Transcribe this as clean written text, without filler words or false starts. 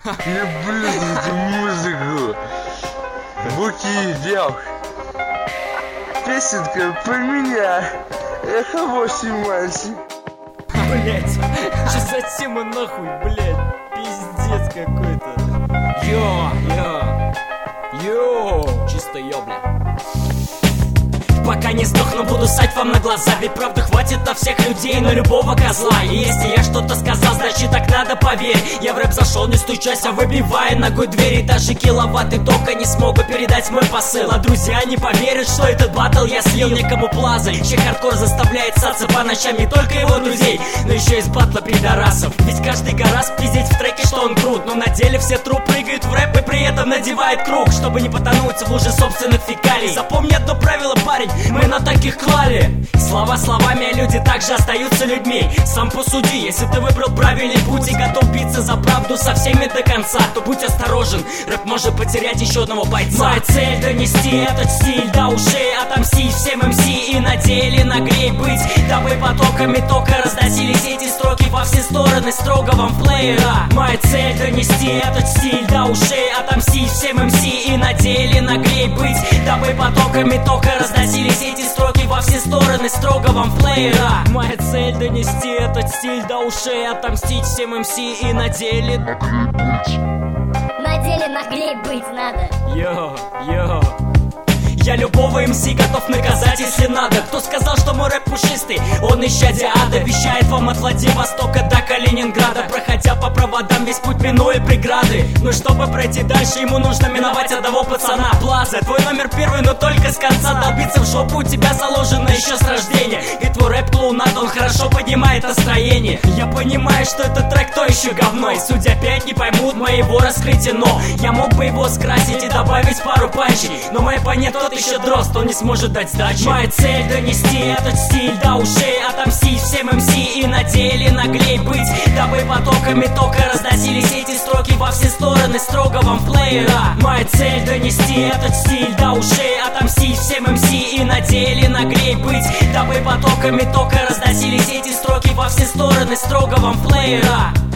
Люблю эту музыку. Буки девок. Песенка про меня. Я хороший мальчик. Блять, что за тема нахуй, блять? Пиздец какой-то. Йо, чисто ё, блядь. Пока не сдохну, буду ссать вам на глаза. Ведь правда хватит на всех людей, на любого козла. И если я что-то сказал, значит так надо, поверь. Я в рэп зашел, не стучась, а выбивая ногой двери. Даже киловатты тока не смогут передать мой посыл. А друзья не поверят, что этот баттл я слил. Некому плазать, чей хардкор заставляет ссаться по ночам не только его друзей, но еще из батла пидорасов. Ведь каждый гораст пиздеть в треке, что он крут. Но на деле все труп прыгают в рэп и при этом надевает круг, чтобы не потонуть в луже собственных фекалий. Запомни одно правило, парень, мы на таких клали. Слова словами, а люди также остаются людьми. Сам посуди, если ты выбрал правильный путь и готов биться за правду со всеми до конца, то будь осторожен, рэп может потерять еще одного бойца. Моя цель донести этот стиль до ушей, отомстить всем МС и на деле нагреть быть, дабы потоками тока разносились эти строки во все стороны строго вам плеера. Моя цель донести этот стиль до ушей, отомстить всем МС и на деле нагреть быть, дабы потоками тока разносились эти строки во все стороны строго вам плеера. Моя цель донести этот стиль до ушей, отомстить всем МС и на деле нагреть быть надо. Йо. Я любого МС готов наказать, если надо. Кто сказал, что мой рэп пушистый? Он исчадие ада. Вещает вам от Владивостока до Калининграда, проходя по проводам весь путь минуя преграды. Но чтобы пройти дальше, ему нужно миновать одного пацана. Плаза, твой номер первый, но только с конца. Долбиться в жопу у тебя заложено еще с рождения. И твой рэп клоунад, он хорошо поднимает настроение. Я понимаю, что этот трек то еще говно, и судьи опять не поймут моего раскрытия. Но я мог бы его скрасить и добавить пару панчей, но мой оппонент тот еще дрозд, он не сможет дать сдачи. Моя цель донести этот стиль до ушей, отомстить всем МС и на деле наглей быть, дабы потоками тока разносились эти строки во все стороны строго вам плеера. Моя цель донести этот стиль до ушей, отомстить всем МС и на деле наглей быть, дабы потоками тока разносились эти строки во все стороны строго вам плеера.